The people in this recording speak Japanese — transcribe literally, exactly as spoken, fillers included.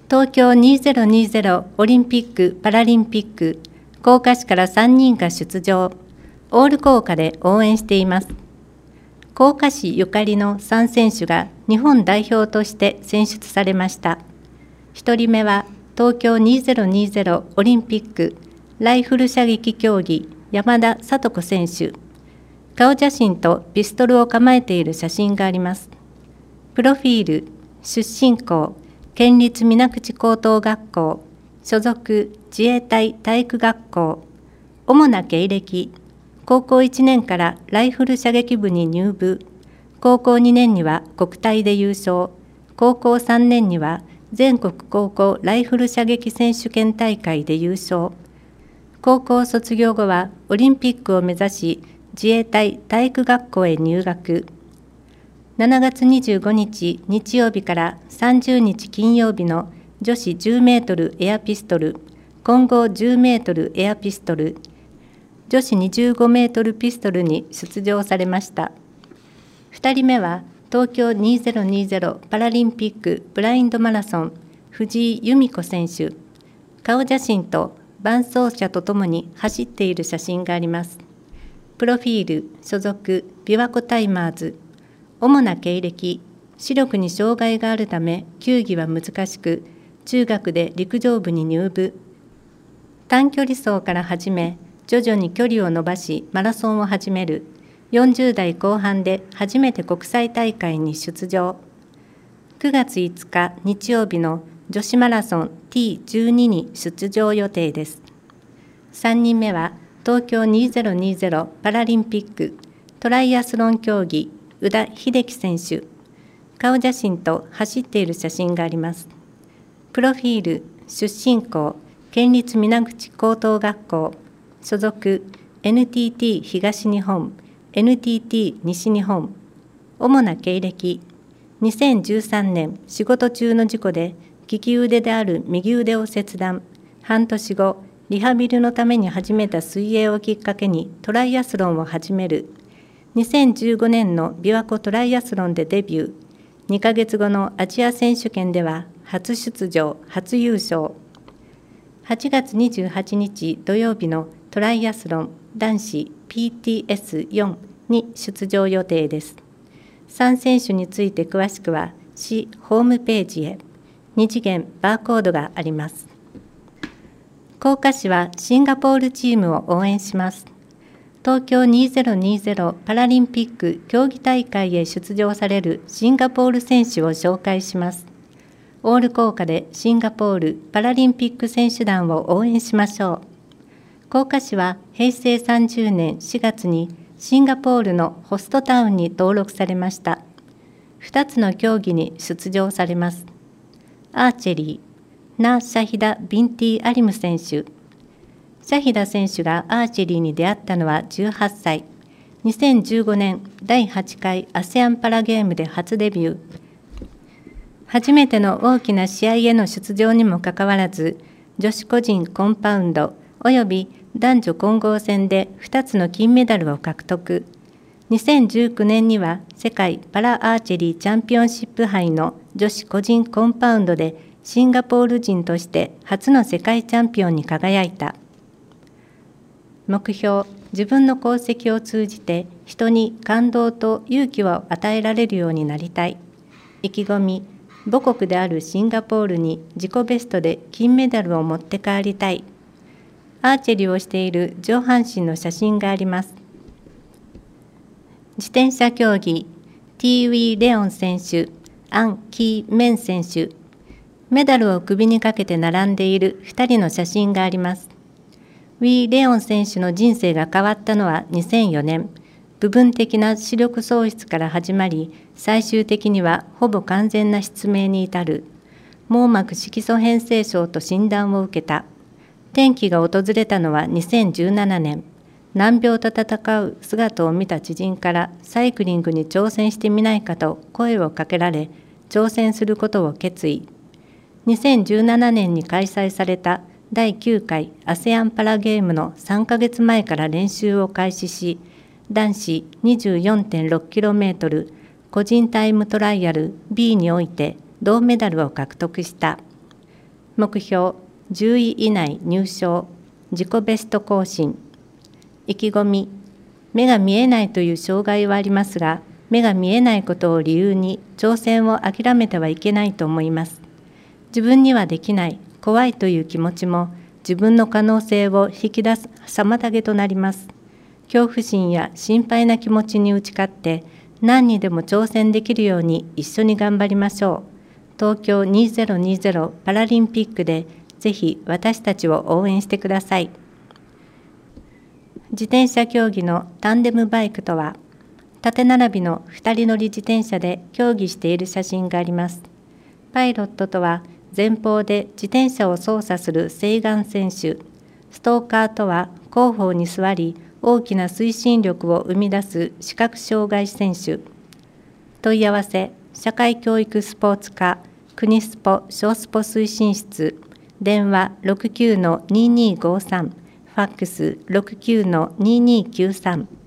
東京にせんにじゅうオリンピック・パラリンピック、甲賀市からさんにんが出場、オール甲賀で応援しています。甲賀市ゆかりのさん選手が日本代表として選出されました。ひとりめは東京にせんにじゅうオリンピックライフル射撃競技山田聡子選手。顔写真とピストルを構えている写真があります。プロフィール、出身校、県立水口高等学校、所属自衛隊体育学校、主な経歴、高校いちねんからライフル射撃部に入部、高校にねんには国体で優勝、高校さんねんには全国高校ライフル射撃選手権大会で優勝、高校卒業後はオリンピックを目指し、自衛隊体育学校へ入学。しちがつにじゅうごにち日曜日からさんじゅうにち金曜日の女子じゅうメートルエアピストル、混合じゅうメートルエアピストル、女子にじゅうごメートルピストルに出場されました。ふたりめは東京にせんにじゅうパラリンピックブラインドマラソン、藤井由美子選手。顔写真と伴走者とともに走っている写真があります。プロフィール、所属、琵琶湖タイマーズ。主な経歴、視力に障害があるため球技は難しく、中学で陸上部に入部。短距離走から始め、徐々に距離を伸ばしマラソンを始める。よんじゅうだいこう半で初めて国際大会に出場。くがついつか日曜日の女子マラソン ティーじゅうに に出場予定です。さんにんめは東京にせんにじゅうパラリンピックトライアスロン競技宇田秀樹選手。顔写真と走っている写真があります。プロフィール、出身校、県立水口高等学校、所属 エヌティーティー 東日本、エヌティーティー 西日本。主な経歴、にせんじゅうさんねん仕事中の事故で利き腕である右腕を切断。半年後、リハビリのために始めた水泳をきっかけにトライアスロンを始める。にせんじゅうごねんの琵琶湖トライアスロンでデビュー。にかげつごのアジア選手権では初出場、初優勝。はちがつにじゅうはちにち土曜日のトライアスロン男子 ピーティーエスよん に出場予定です。さん選手について詳しくは市ホームページへ。に次元バーコードがあります。甲賀市はシンガポールチームを応援します。東京にせんにじゅうパラリンピック競技大会へ出場されるシンガポール選手を紹介します。オール甲賀でシンガポールパラリンピック選手団を応援しましょう。甲賀市はへいせいさんじゅうねんしがつにシンガポールのホストタウンに登録されました。ふたつの競技に出場されます。アーチェリー、ナ・シャヒダ・ビンティ・アリム選手。シャヒダ選手がアーチェリーに出会ったのはじゅうはっさい。にせんじゅうごねんだいはちかい アセアン パラゲームで初デビュー。初めての大きな試合への出場にもかかわらず、女子個人コンパウンドおよび男女混合戦でふたつの金メダルを獲得。にせんじゅうきゅうねんには世界パラアーチェリーチャンピオンシップ杯の女子個人コンパウンドでシンガポール人として初の世界チャンピオンに輝いた。目標、自分の功績を通じて人に感動と勇気を与えられるようになりたい。意気込み、母国であるシンガポールに自己ベストで金メダルを持って帰りたい。アーチェリーをしている上半身の写真があります。自転車競技、ティーウィー・レオン選手、アン・キー・メン選手。メダルを首にかけて並んでいるふたりの写真があります。ウィー・レオン選手の人生が変わったのはにせんよねん、部分的な視力喪失から始まり、最終的にはほぼ完全な失明に至る。網膜色素変性症と診断を受けた。転機が訪れたのはにせんじゅうななねん、難病と闘う姿を見た知人からサイクリングに挑戦してみないかと声をかけられ、挑戦することを決意。にせんじゅうななねんに開催されただいきゅうかい アセアン パラゲームのさんかげつまえから練習を開始し、男子 にじゅうよんてんろくキロメートル 個人タイムトライアル ビー において銅メダルを獲得した。 目標じゅうい以内入賞、自己ベスト更新。意気込み、目が見えないという障害はありますが、目が見えないことを理由に挑戦を諦めてはいけないと思います。自分にはできない、怖いという気持ちも自分の可能性を引き出す妨げとなります。恐怖心や心配な気持ちに打ち勝って何にでも挑戦できるように一緒に頑張りましょう。東京にせんにじゅうパラリンピックでぜひ私たちを応援してください。自転車競技のタンデムバイクとは、縦並びのふたり乗り自転車で競技している写真があります。パイロットとは前方で自転車を操作する晴眼選手、ストーカーとは後方に座り大きな推進力を生み出す視覚障害選手。問い合わせ、社会教育スポーツ課国スポ小スポ推進室、電話 ろくきゅうのにーにーごーさん、ファックス ろくきゅうのにーにーきゅうさん。